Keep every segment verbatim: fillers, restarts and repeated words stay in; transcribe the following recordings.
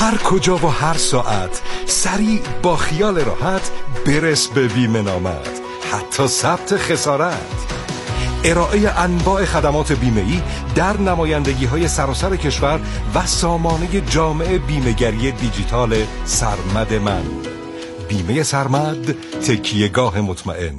هر کجا و هر ساعت سریع با خیال راحت برس به بیمه نامت، حتی ثبت خسارت. ارائه انواع خدمات بیمه‌ای در نمایندگی‌های سراسر کشور و سامانه جامع بیمه‌گری دیجیتال سرمد من. بیمه سرمد، تکیه‌گاه مطمئن.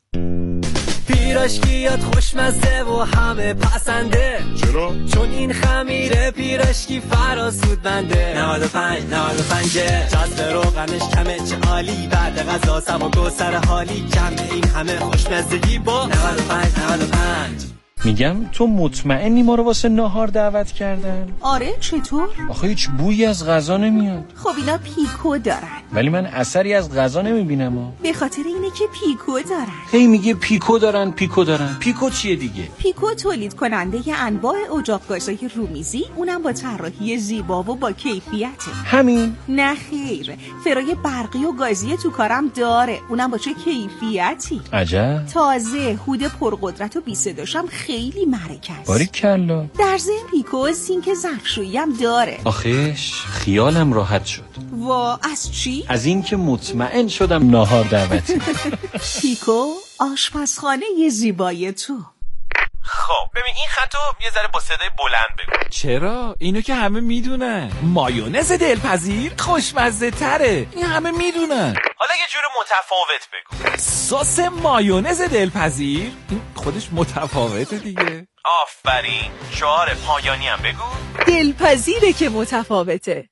پیراشکیات خوشمزه و همه پسنده. چرا؟ چون این خمیره پیراشکی فراسود بنده. نود و پنج نود و پنج جذب روغنش کمه، چه عالی. بعد غذا سبک و سر حالی، کمه این همه خوشمزگی با نود و پنج نود و پنج. میگم تو مطمئنی ما رو واسه ناهار دعوت کردن؟ آره، چطور؟ آخه هیچ بویی از غذا نمیاد. خب اینا پیکو دارن، ولی من اثری از غذا نمیبینم. به خاطر اینه که پیکو دارن. هی میگه پیکو دارن پیکو دارن پیکو چیه دیگه؟ پیکو تولید کننده انواع اجاق گازهای رومیزی، اونم با طراحی زیبا و با کیفیته. همین؟ نه خیر، فرای برقی و گازی تو کارم داره، اونم با چه کیفیتی. عجب. تازه هود پرقدرت و بی صداشم خیلی معرکه است. باریکلا. در ضمن پیکو سینک ظرفشویی هم داره. آخیش خیالم راحت شد. وا، از چی؟ از این که مطمئن شدم ناهار دعوتی. پیکو، آشپزخانه ی زیبای تو. خب ببین این خطو یه ذره با صدای بلند بگو. چرا؟ اینو که همه میدونن. مایونز دلپذیر خوشمزه تره، این همه میدونن. حالا یه جور متفاوت بگو. سس مایونز دلپذیر، این خودش متفاوته دیگه. آفرین، شعار پایانی هم بگو. دلپذیره که متفاوته.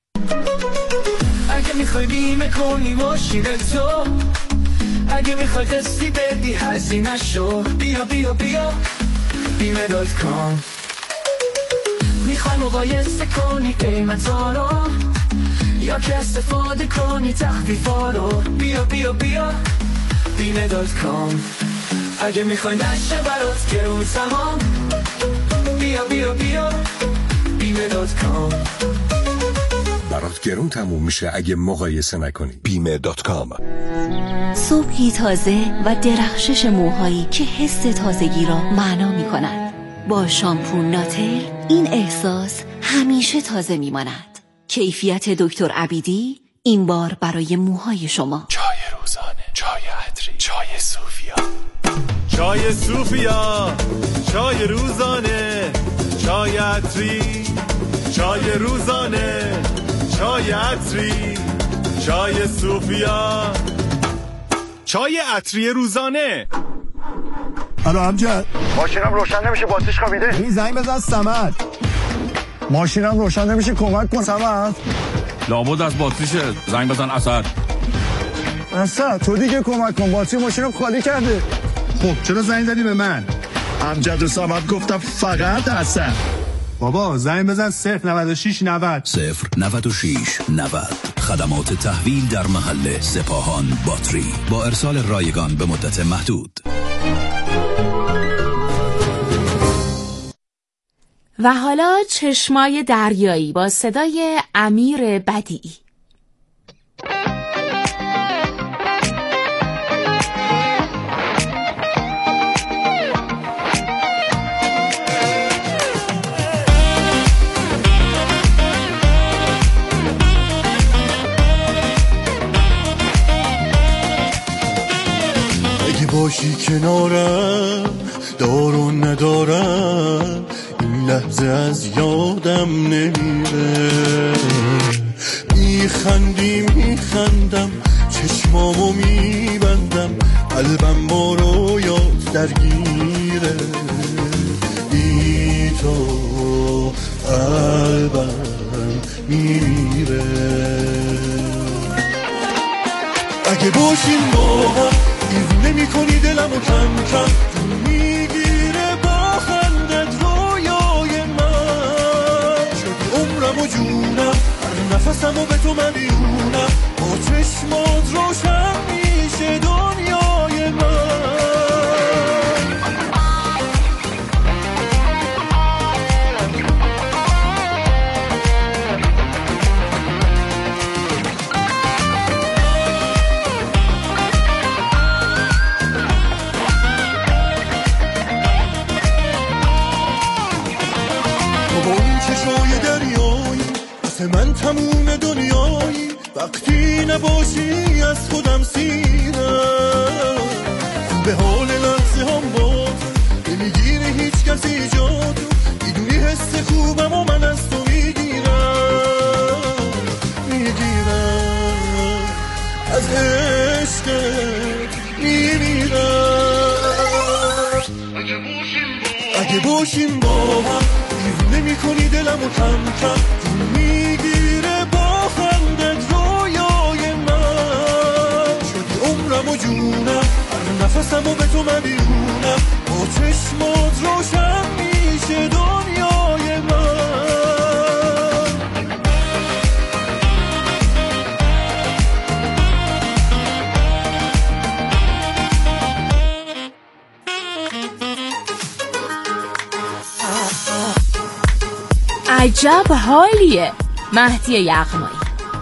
اگه میخوای بیمه کنی ماشین تو، اگه میخوای قسطی بدی هزینه شو، بیا بیا بیا بیمه دات کام. میخوای مقایسه کنی قیمتا رو، یا که استفاده کنی تخفیفا رو، بیا بیا بیا بیمه دات کام. اگه میخوای نشه برات گرون تمام، بیا بیا بیا بیمه دات کام. برات گرون تموم میشه اگه مقایسه نکنی. بیمه دات کام. صبحی تازه و درخشش موهایی که حس تازگی را معنا می کند. با شامپو ناتل این احساس همیشه تازه می ماند. کیفیت دکتر عبیدی این بار برای موهای شما. چای روزانه، چای عطری، چای صوفیا. چای صوفیا، چای روزانه، چای عطری، چای روزانه، چای عطری، چای صوفیا، چای عطری روزانه. الو امجد، ماشینم روشن نمیشه، باتریش خوابیده. این زنگ بزن صمد. ماشینم روشن نمیشه، کمک کن صمد. لابد از باتریشه، زنگ بزن اسد. اسد تو دیگه کمک کن، باتری ماشینم خالی کرده. خب چرا زنگ زدی به من؟ امجد و صمد گفتم فقط اسد. بابا زنگ بزن صفر نود و شش نود صفر نود و شش نود. خدمات تحویل در محل سپاهان باتری با ارسال رایگان به مدت محدود. و حالا چشمای دریایی با صدای امیر بدیعی. اگه باشی کنارم دار و ندارم، این لحظه از یادم نمیره. میخندی میخندم، چشمامو میبندم، قلبم با رویات درگیره. بی تو قلبم میمیره. اگه باشیم با هم دیوونه میکنی دلمو کم کم، میگیره با خندت رویای من. شدی عمرم و جونم، هر نفسمو به تو مدیونم، با چشمات روشن میشه دنیای من. چشای دریایی واسه من تموم دنیایی وقتی نباشی از خودم سیرم به حال لحظه هم با نمیگیره هیچ کسی جاتو میدونی حس خوبم و من از تو میگیرم میگیرم از عشقت میمیرم اگه باشیم با هم دیوونه میکنی دلمو کم کم تو میگیره با خندت رویای من شدی عمرم و جونم هر نفسمو به تو مدیونم با چشمات روشن میشه دنیای من عجب حالیه. مهدی یغمایی.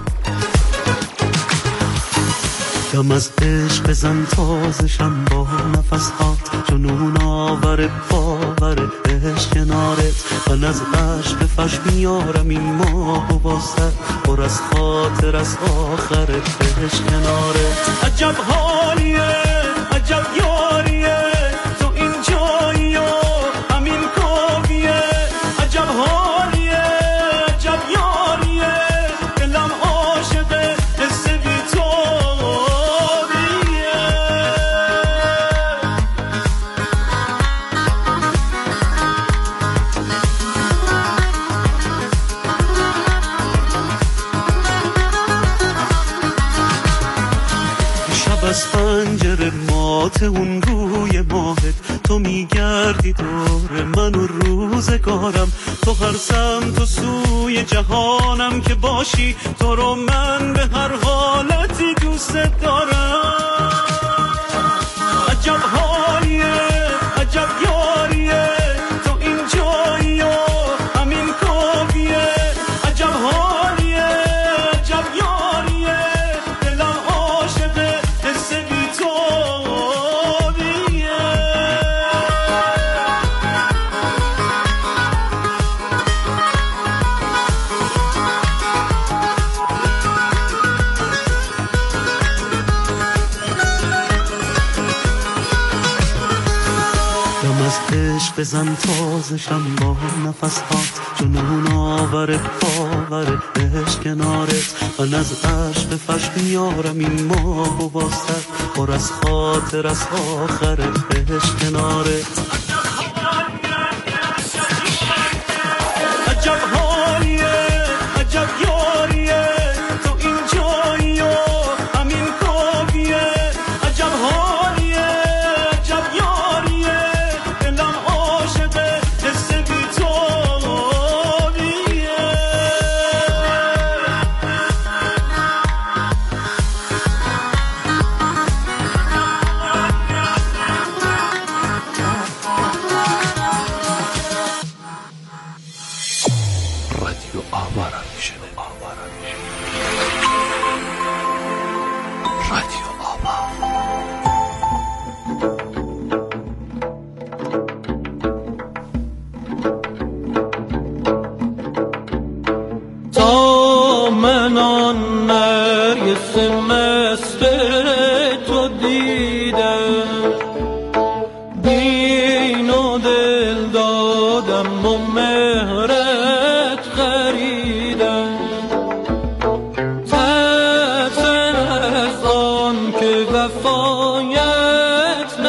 دم از عشق بزن تازشم با نفسات جنون آور باور عشق کنارت من از عشق فش میارم این ماه و واسه پر از خاطر از آخرت عشق کنارت عجب حالیه عجب یاریه تو این جایی و همین کافیه عجب حالیه عجب یاریه دلم عاشقه حس بی تو از پنجره مات اون روی ماهت تو میگردی دور من و روزگارم تو هر سمت و سوی جهانم که باشی تو رو من به هر حالتی دوست دارم عجب حالیه عجب یاریه تو این جایی و همین کافیه عجب حالیه عجب یاریه دلم عاشقه حس بی تو بیه دم از عشق بزن تازشم با نفسات جنون آور باور عشق کنارت من از عشق فش میارم این ماه و واسه پر از خاطر از آخرت عشق کنارت عجب حالیه عجب یاریه تو این جایی و همین کافیه عجب حالیه عجب یاریه دلم عاشقه حس بی تو بیه رادیو آوارا میشه آوارا میشه رادیو آوا تا من آن نرگس مست تو دیدم دین و دل دادم و مهرت خریدم ترسم از آن که وفایت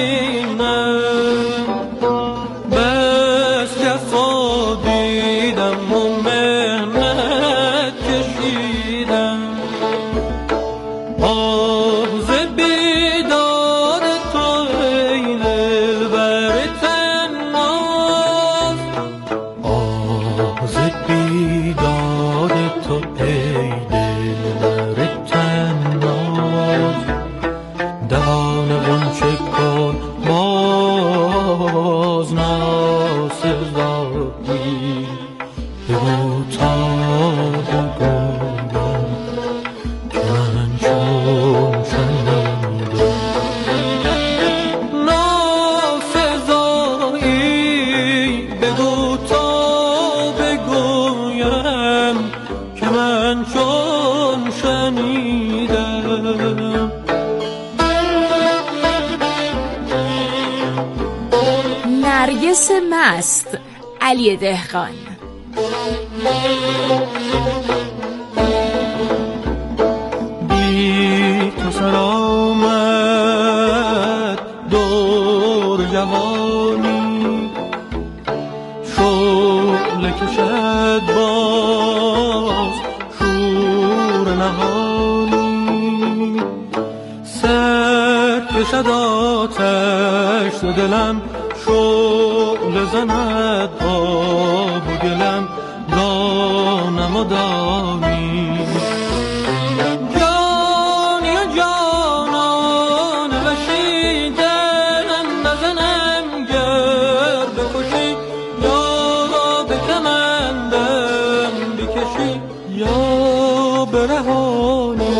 نبینم بس جفا دیدم و مهنت کشیدم آه ز بیداد تو ای دلبر طناز آه ز بیداد تو ای دلبر طناز دهان غنچه کن باز ناسزایی بگو تا بگویم که من چون شنیدم ناسزایی بگو تا بگویم حس مست علی دهقان. بی تو سلامت دور جوانی شعله کشد باز شور نهانی سر کشد آتش تو دلم شعله زند آب و گلم دانم و دانی جانی و جانان وشیدن نزنم گر بکشی یا بکمندم بکشی یا برهانی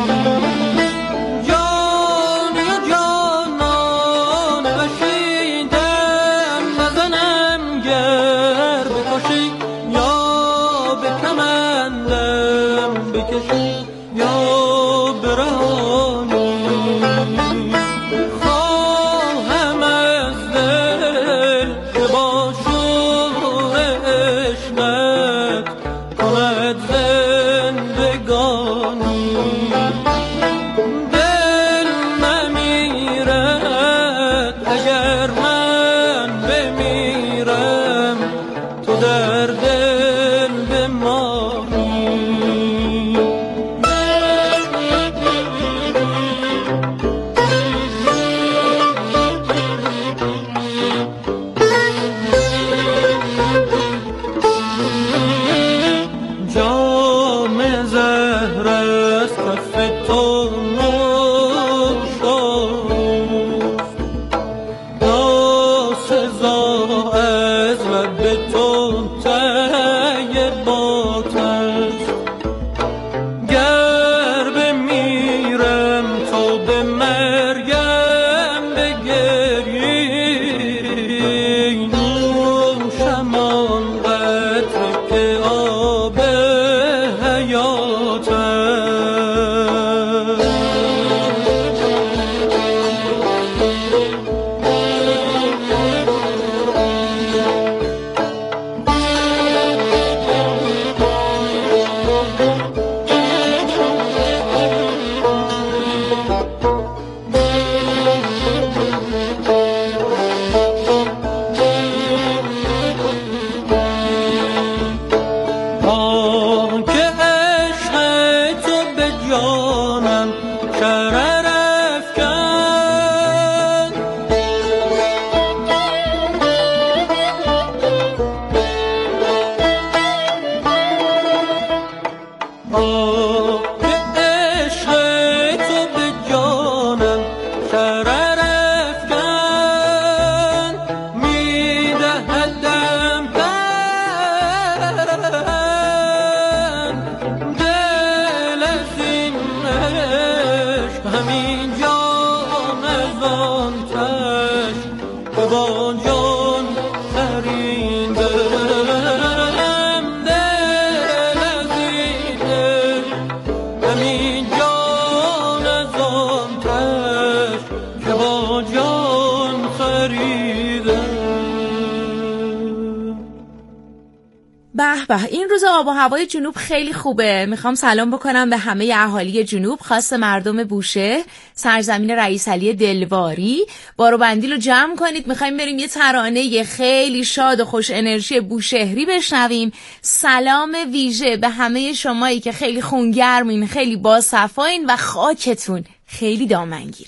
به این روز آب و هوای جنوب خیلی خوبه. میخوام سلام بکنم به همه اهالی جنوب، خاص مردم بوشهر، سرزمین رئیس علی دلواری. بارو بندیل رو جمع کنید، میخوایم بریم یه ترانه خیلی شاد و خوش انرژی بوشهری بشنویم. سلام ویژه به همه شمایی که خیلی خونگرمین، خیلی باصفاین و خاکتون خیلی دامنگیره.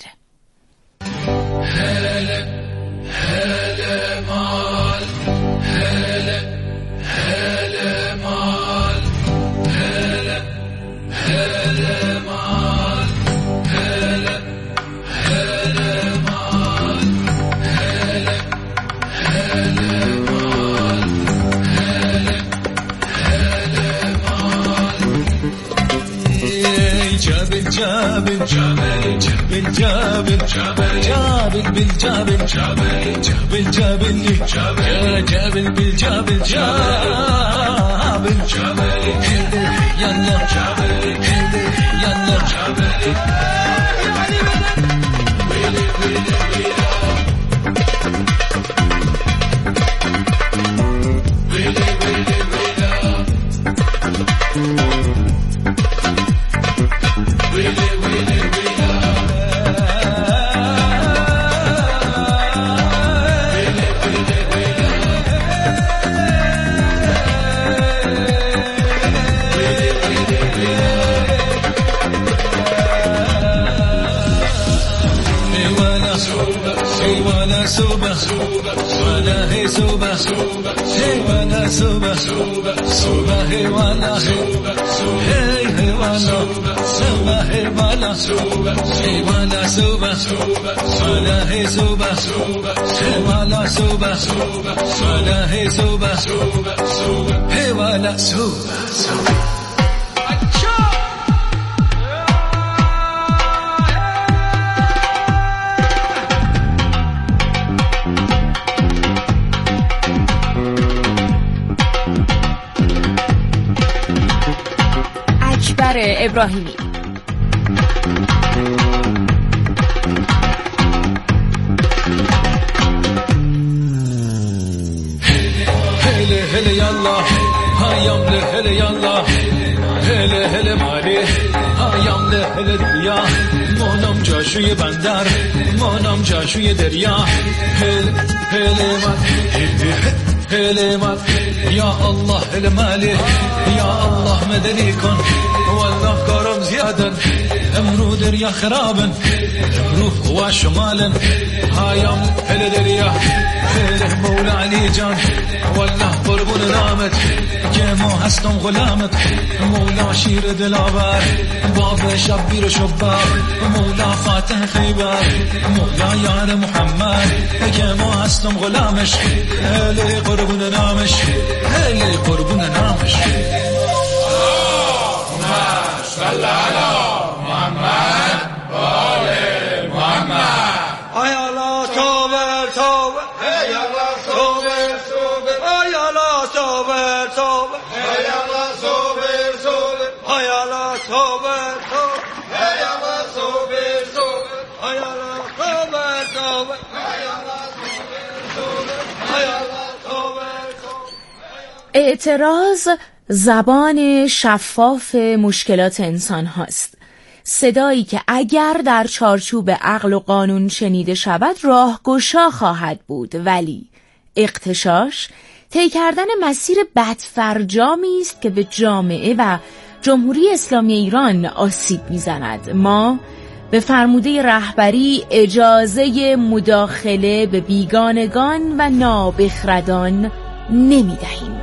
هله هله مال هله هله مال هله هله مال هله هله مال هله هله مال هله هله مال جابل جابل جابل جابل جابل جابل جابل بالجابل جابل جابل جابل جابل جابل بالجابل جابل جابل يلا جابل يلا جابل ويلي ويلي ويلي soba soba soba hey wala hey hey wala soba hey wala soba hey wala soba soba wala hey soba soba hey wala soba soba wala hey soba soba hey wala soba soba ابراهیمی. هله هله یالا هایام له هله یالا هله هله ماری هایام له هله دریا مانم جاشوی بندر مانم جاشوی دریا هله هله من هله من یا الله هله مالی یا الله مدنی کن والله كرم زيادا امرو دريا خرابا امرو هو شمالا هايام هل دريا هل مولا علي جان والله قربون نامت جمو هستم غلامت مولا شير دلابر باب شبير شبار مولا فاتح خيبر مولا يار محمد جمو هستم غلامش هل قربون نامش هل قربون نامش صلى على محمد وآل محمد يا الله توبة توبة يا الله توبة توبة يا الله توبة توبة يا الله توبة توبة يا الله توبة توبة يا الله توبة توبة يا الله توبة توبة يا الله توبة يا الله توبة اعتراض زبان شفاف مشکلات انسان هاست. صدایی که اگر در چارچوب عقل و قانون شنیده شود راهگشا خواهد بود، ولی اغتشاش طی کردن مسیر بدفرجامی است که به جامعه و جمهوری اسلامی ایران آسیب میزند. ما به فرموده رهبری اجازه مداخله به بیگانگان و نابخردان نمیدهیم.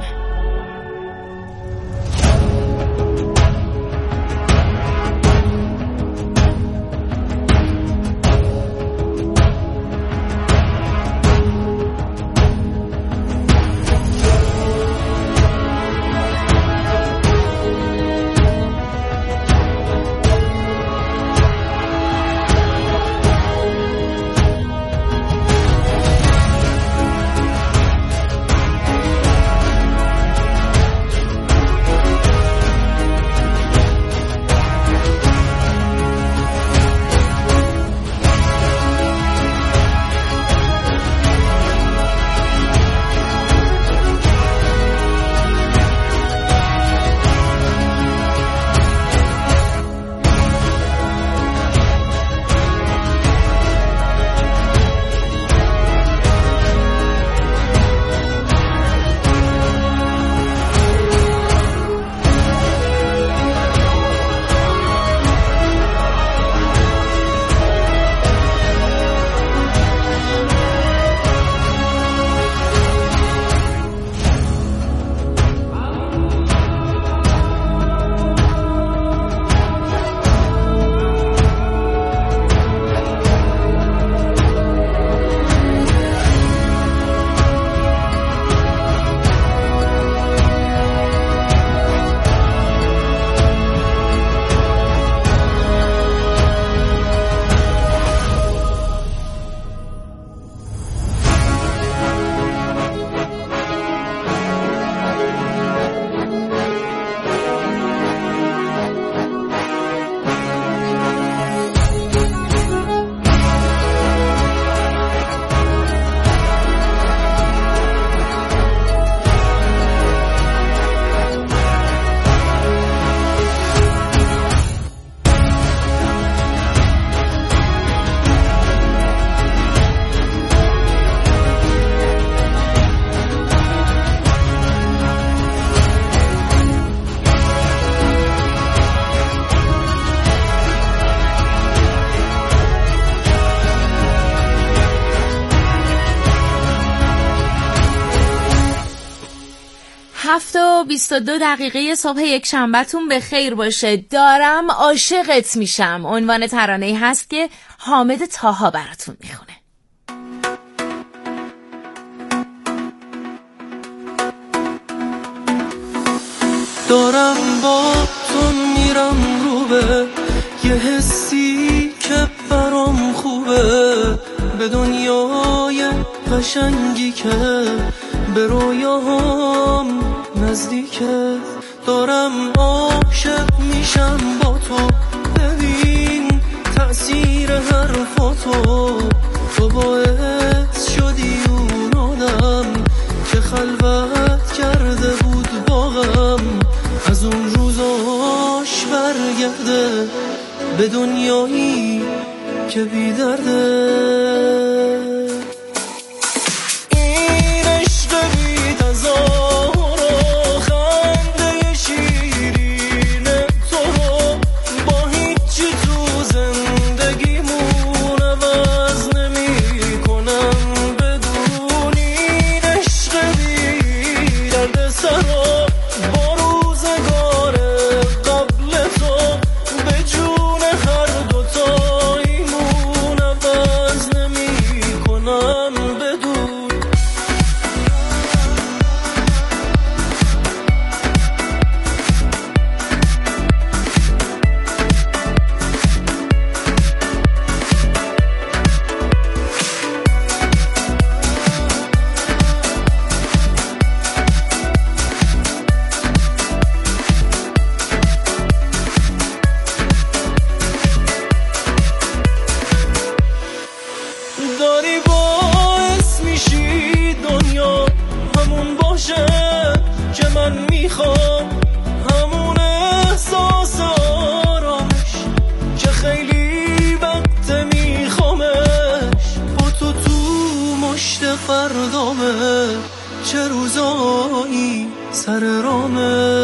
هفت و بیست و دو دقیقه صبح یک شنبهتون به خیر باشه. دارم عاشقت میشم عنوان ترانه‌ای هست که حامد طاها براتون میخونه. دارم با تو میرم رو به یه حسی که برام خوبه، به دنیای قشنگی که به رویاهام نزدیکه. دارم عاشق میشم با تو، ببین تأثیر حرفاتو. تو باعث شدی اون آدم که خلوت کرده بود با غم، از اون روزاش برگرده به دنیایی که بی درده. این عشق بی تظاهر و خنده شیرین تو رو با هیچی تو زندگیمون عوض نمی کنم بدون. این عشق بی درد سرا با روزگار قبل تو به جون هر دوتاییمون عوض نمی کنم بدون. داری باعث میشی دنیا همون باشه که من میخوام، همون احساس آرامش که خیلی وقت میخوامش. با تو تو مشت فردامه، چه روزایی سر رامه.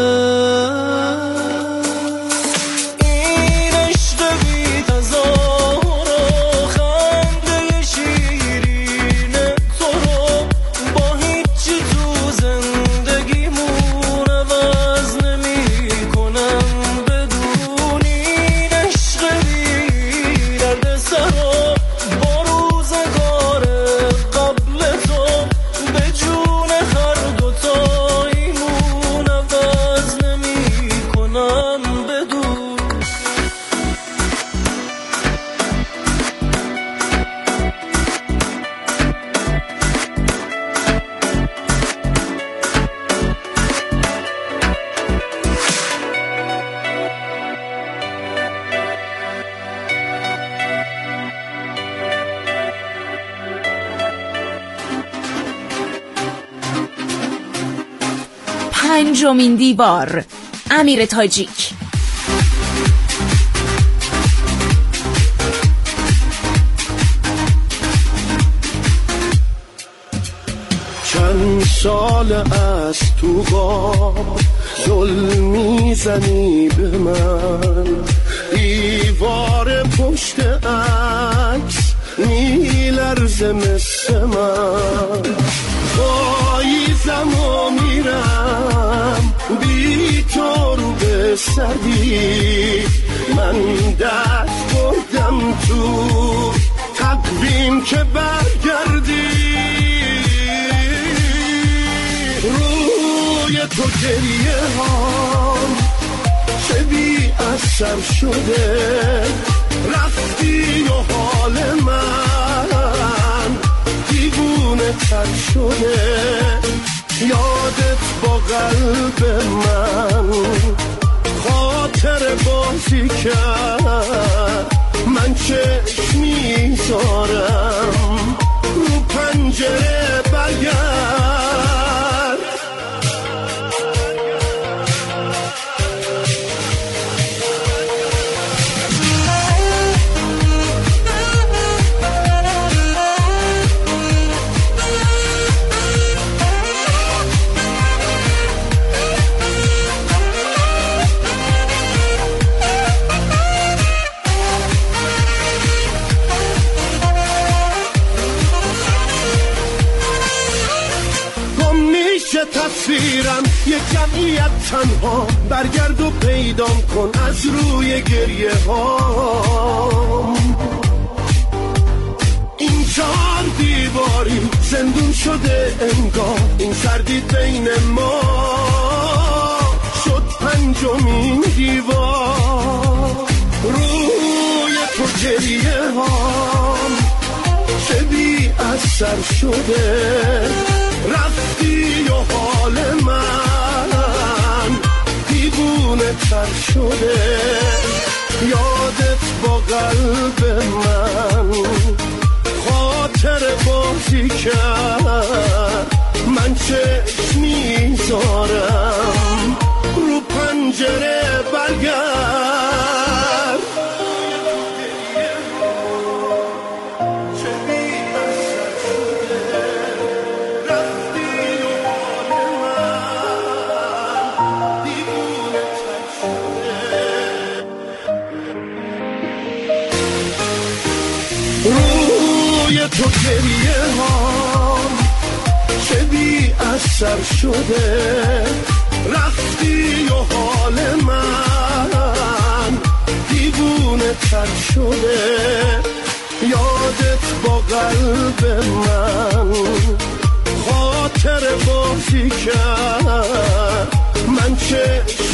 این عشق بی تظاهر و خنده شیرین تو رو با هیچی تو زندگیمون عوض نمی کنم بدون. این عشق بی درد سرا با روزگار قبل تو به جون هر دوتاییمون عوض نمی کنم بدون. پنجمین دیوار، امیر تاجیک. چند سال از تو غاب ظلم میزنی به من، دیوار پشت عکس میلرزه مثل من. پاییزم و میرم بی تو رو به سردی، من دست بردم تو تقویم که برگردی. روی تو گریه هم چه بی اثر شده، رفتی و حال من دیوونه تر شده. یادت با قلب من خاطر بازی کرد، من چشم میذارم رو پنجره برگرد. جمعیت تنها برگرد و پیدام کن از روی گریه ها. این چار دیواری زندون شده انگار، این سردی بین ما شد پنجمین دیوار. روی تو گریه ها چه بی اثر شده، رفتی و حال من دیوونه تر شده. یادت با قلب من خاطر بازی کرد، من چشم میذارم رو پنجره برگرد. تو گریه ها چه بی اثر شده، رفتی و حال من دیوونه تر شده. یادت با قلب من خاطر بازی کرد، من چشم